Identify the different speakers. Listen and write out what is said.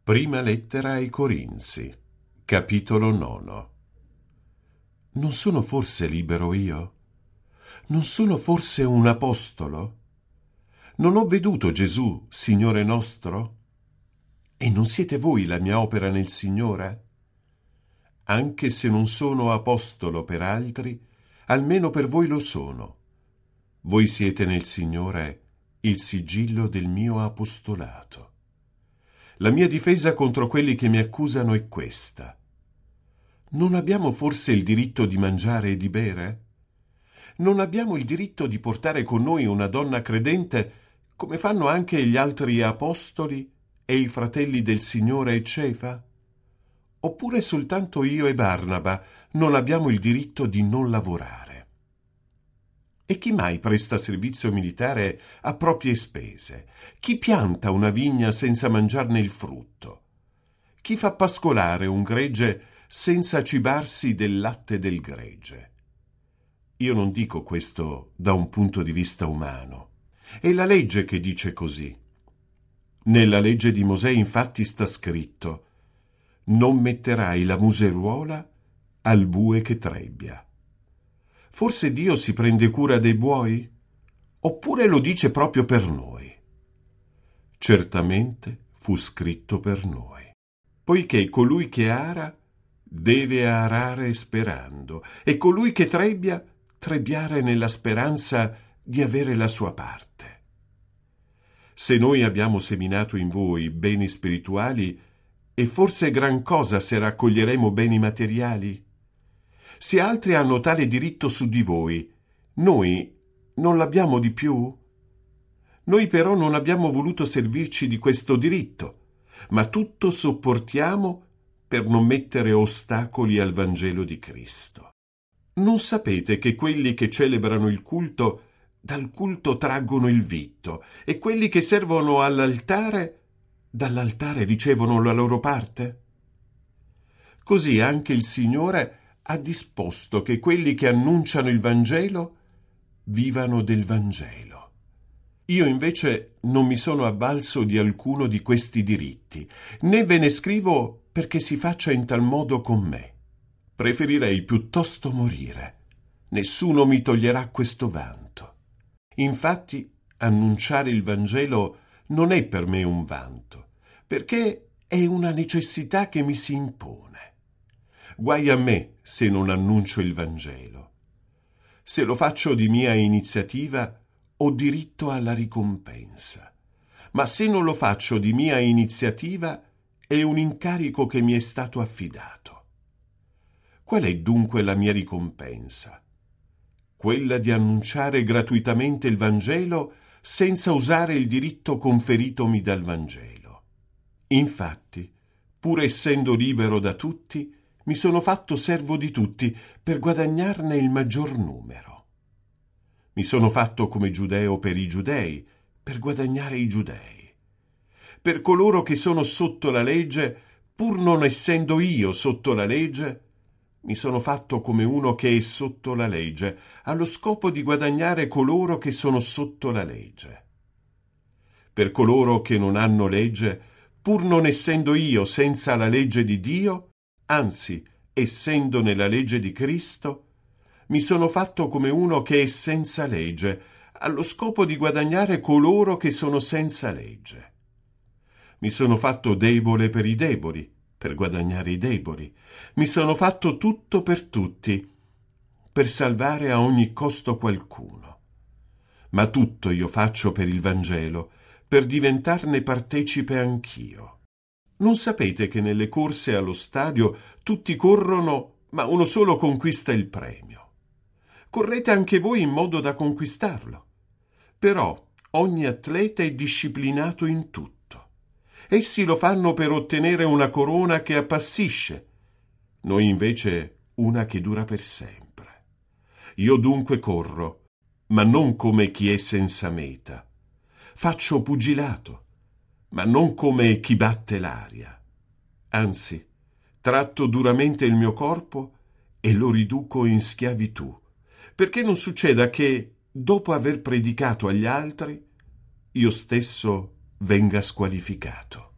Speaker 1: Prima lettera ai Corinzi, capitolo 9. Non sono forse libero io? Non sono forse un apostolo? Non ho veduto Gesù, Signore nostro? E non siete voi la mia opera nel Signore? Anche se non sono apostolo per altri, almeno per voi lo sono. Voi siete nel Signore il sigillo del mio apostolato. La mia difesa contro quelli che mi accusano è questa. Non abbiamo forse il diritto di mangiare e di bere? Non abbiamo il diritto di portare con noi una donna credente, come fanno anche gli altri apostoli e i fratelli del Signore e Cefa? Oppure soltanto io e Barnaba non abbiamo il diritto di non lavorare? E chi mai presta servizio militare a proprie spese? Chi pianta una vigna senza mangiarne il frutto? Chi fa pascolare un gregge senza cibarsi del latte del gregge? Io non dico questo da un punto di vista umano. È la legge che dice così. Nella legge di Mosè infatti sta scritto: non metterai la museruola al bue che trebbia. Forse Dio si prende cura dei buoi? Oppure lo dice proprio per noi? Certamente fu scritto per noi, poiché colui che ara deve arare sperando, e colui che trebbia trebbiare nella speranza di avere la sua parte. Se noi abbiamo seminato in voi beni spirituali, è forse gran cosa se raccoglieremo beni materiali? Se altri hanno tale diritto su di voi, noi non l'abbiamo di più? Noi però non abbiamo voluto servirci di questo diritto, ma tutto sopportiamo per non mettere ostacoli al Vangelo di Cristo. Non sapete che quelli che celebrano il culto, dal culto traggono il vitto, e quelli che servono all'altare, dall'altare ricevono la loro parte? Così anche il Signore ha disposto che quelli che annunciano il Vangelo vivano del Vangelo. Io invece non mi sono avvalso di alcuno di questi diritti, né ve ne scrivo perché si faccia in tal modo con me. Preferirei piuttosto morire. Nessuno mi toglierà questo vanto. Infatti, annunciare il Vangelo non è per me un vanto, perché è una necessità che mi si impone. Guai a me se non annuncio il Vangelo. Se lo faccio di mia iniziativa, ho diritto alla ricompensa. Ma se non lo faccio di mia iniziativa, è un incarico che mi è stato affidato. Qual è dunque la mia ricompensa? Quella di annunciare gratuitamente il Vangelo senza usare il diritto conferitomi dal Vangelo. Infatti, pur essendo libero da tutti, mi sono fatto servo di tutti per guadagnarne il maggior numero. Mi sono fatto come giudeo per i giudei, per guadagnare i giudei. Per coloro che sono sotto la legge, pur non essendo io sotto la legge, mi sono fatto come uno che è sotto la legge, allo scopo di guadagnare coloro che sono sotto la legge. Per coloro che non hanno legge, pur non essendo io senza la legge di Dio, anzi, essendo nella legge di Cristo, mi sono fatto come uno che è senza legge, allo scopo di guadagnare coloro che sono senza legge. Mi sono fatto debole per i deboli, per guadagnare i deboli. Mi sono fatto tutto per tutti, per salvare a ogni costo qualcuno. Ma tutto io faccio per il Vangelo, per diventarne partecipe anch'io. Non sapete che nelle corse allo stadio tutti corrono, ma uno solo conquista il premio? Correte anche voi in modo da conquistarlo. Però ogni atleta è disciplinato in tutto. Essi lo fanno per ottenere una corona che appassisce, noi invece una che dura per sempre. Io dunque corro, ma non come chi è senza meta. Faccio pugilato, ma non come chi batte l'aria. Anzi, tratto duramente il mio corpo e lo riduco in schiavitù, perché non succeda che, dopo aver predicato agli altri, io stesso venga squalificato.